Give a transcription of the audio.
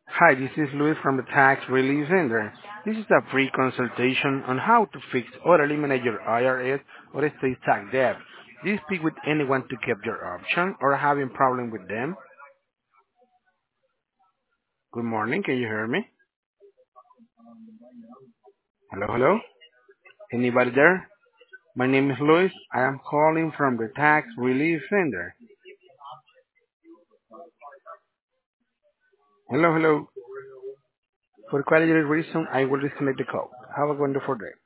Hi, this is Luis from the Tax Relief Center. This is a free consultation on how to fix or eliminate your IRS or estate tax debt. Do you speak with anyone to keep your option or having problem with them? Good morning, can you hear me? Hello, hello? Anybody there? My name is Luis. I am calling from the Tax Relief Center. Hello, hello. For quality reason, I will disconnect the call. Have a wonderful day.